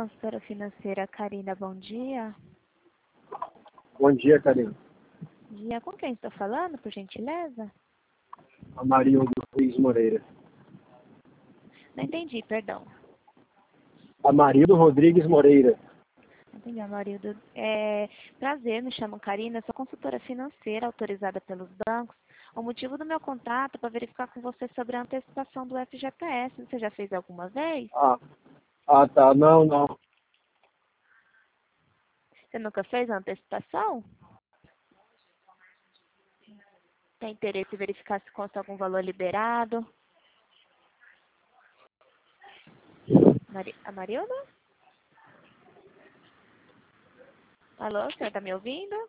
consultora financeira Karina, bom dia. Bom dia, Karina. Bom dia, com quem estou falando, por gentileza? Amarildo Rodrigues Moreira. Não entendi, perdão. Amarildo Rodrigues Moreira. Entendi, Amarildo. Prazer, me chamo Karina, sou consultora financeira autorizada pelos bancos. O motivo do meu contato é para verificar com você sobre a antecipação do FGTS. Você já fez alguma vez? Tá. Não. Você nunca fez a antecipação? Tem interesse em verificar se consta algum valor liberado? Amarildo? Alô, você está me ouvindo?